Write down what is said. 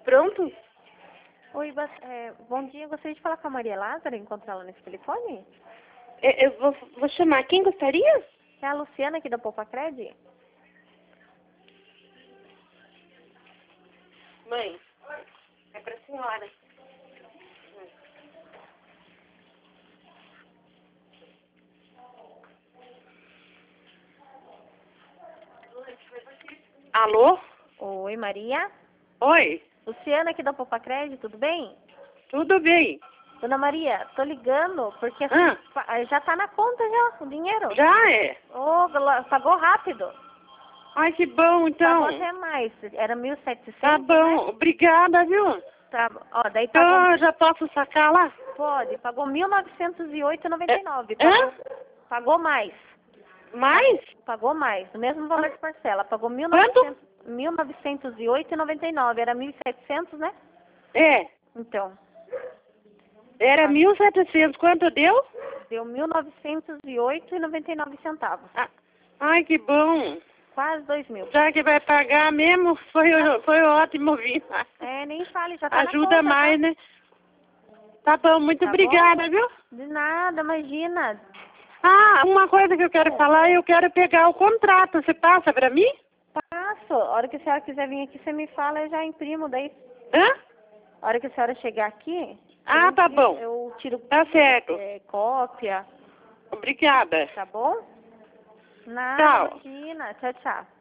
Pronto? Oi, bom dia. Eu gostaria de falar com a Maria Lázara, encontrá-la nesse telefone. Eu vou chamar. Quem gostaria? É a Luciana aqui da Poupacred? Mãe, é pra senhora. Alô? Oi, Maria. Oi, Luciana aqui da Poupacred, tudo bem? tudo bem? Dona Maria, tô ligando porque já tá na conta já, o dinheiro. Já é? Pagou rápido. Ai, que bom, então. Pagou até mais. Era 1.700, Tá bom, né? obrigada, viu? Tá, ó, daí Então, pagou... eu já posso sacar lá? Pode, pagou 1.908,99. Hã? Pagou mais. Mais? Pagou mais, o mesmo valor de parcela. Pagou Quanto? 1.908,99. Era 1.700, né? É, Então, era 1.700. Quanto deu? deu 1.908,99 centavos. Ah, ai, que bom. Quase 2.000. Já que vai pagar mesmo, foi ótimo vir. Nem fale, já tá na Ajuda conta, mais, tá? né? Tá bom, muito Tá obrigada, bom? viu? De nada, imagina. Ah, uma coisa que eu quero falar, eu quero pegar o contrato. Você passa pra mim? Passo. A hora que a senhora quiser vir aqui, você me fala, eu já imprimo daí. Hã? A hora que a senhora chegar aqui, Ah, tá bom. eu tiro Tá certo. cópia, Obrigada. tá bom? Nada, Tchau. imagina. Tchau, tchau.